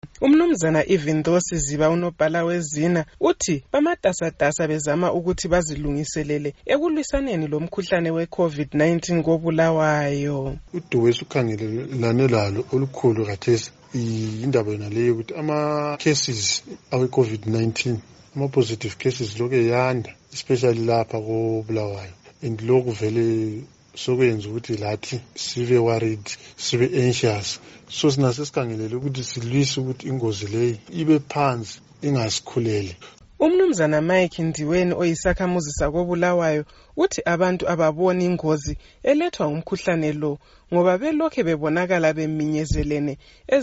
Umnumzana Ivindo Siziba unobhala wezina uthi bamatasatasa bezama ukuthi bazilungiselele ekulwisaneni lo mkhuhlane we-COVID-19 koBulawayo. Udumo esukhangelelane lalo olukhulu khathesi indaba yona leyo ukuthi ama-cases awe-COVID-19 ama-positive cases lokhu yanda especially lapha koBulawayo, and lokhu vele sokwenza ukuthi lathi sibe worried, sibe anxious. So sinasesikangelele ukuthi silwise ukuthi ingozi leyi ibe phansi, ingasikhulele. Umnumzana Mike Ndiweni oyisakhamuzi sakoBulawayo uthi abantu ababoni ingozi elethwa umkhuhlane lo ngoba belokhe bebonakala beminyezelene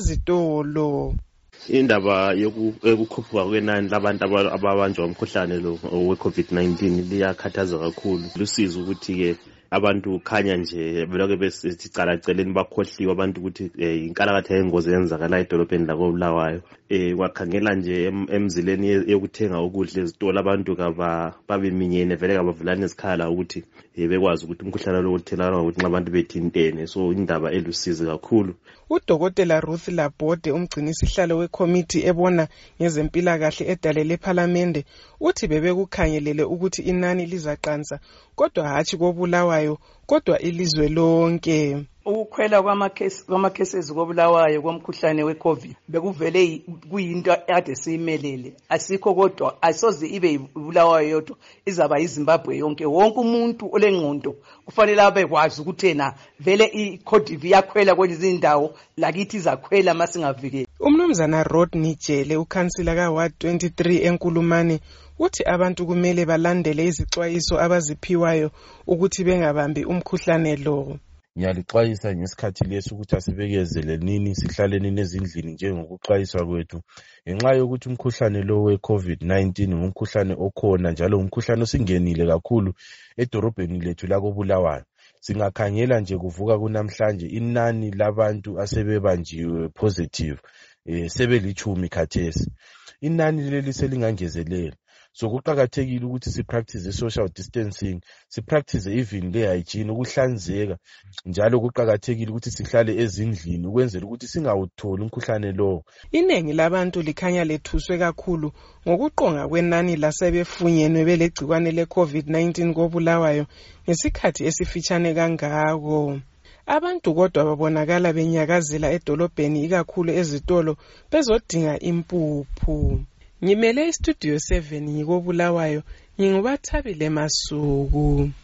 ezitolo. Indaba yokukhuphuka kwenani labantu ababanjwa umkhuhlane lo we-COVID-19 liyakhathaza kakhulu. Lusizo ukuthi ke abantu khanya nje belokhe besithi calaceleni bakhohliwe abantu ukuthi inkalakatha yengozi yenzakala edolobheni lakoBulawayo. Wakhangela nje emzileni yokuthenga ukudla ezitolo abantu babeminyene vele kabavulana izikhala ukuthi bekwazi ukuthi umkhuhlane lo uthelelana ukuthi abantu bethintene. So indaba elusizi kakhulu. Udokotela Ruth Labode umgcinisihlalo wekomiti ebona ngezempilakahle edalele ePhalamende uthi bebekukhangelele ukuthi inani lizaqansa kodwa hatshi koBulawayo kodwa ilizwe lonke. Ukukhwela kwama-cases koBulawayo komkhuhlane we-COVID bekuvele kuyinto ade siyimelele, asikho kodwa asoze ibe iBulawayo yodwa, izaba yiZimbabwe yonke. Wonke umuntu olengqondo kufanele abe kwazi ukuthi yena vele i-COVID iyakhwela kwezinye indawo, lakithi izakhwela masingavikeli. Umnumzana Rodney Jele ukhansila kaWard 23 eNkulumane uthi abantu kumele balandele izixwayiso abaziphiwayo ukuthi bengabambi umkhuhlane lo. Ngiyalixwayisa ngesikhathi leso ukuthi asibekezelenini sihlaleni ezindlini njengokuxwayiswa kwethu ngenxa yokuthi umkhuhlane lo we-COVID-19 ngumkhuhlane okhona njalo umkhuhlane osingenile kakhulu edorobheni lethu lakoBulawayo. Singakhangela nje kuvuka kunamhlanje inani labantu asebebanjiwe positive sebelithumi khathesi. Inani leli selingangezelela. So kuqakathekile ukuthi sipractice social distancing, sipractice even hygiene, ukuhlanzeka, njalo kuqakathekile ukuthi sihlale ezindlini ukwenzela ukuthi singawutholi umkhuhlane lo. Inengi labantu likhanya lethuswe kakhulu ngokuqonga kwenani lasebefunyenwe belegcikwane le-COVID-19 koBulawayo ngesikhathi esifitshane kangako. Abantu kodwa babonakala benyakazela edolobheni ikakhulu ezitolo bezodinga impuphu. Ngimele iStudio 7 ngikoBulawayo, nginguBathabile Masuku.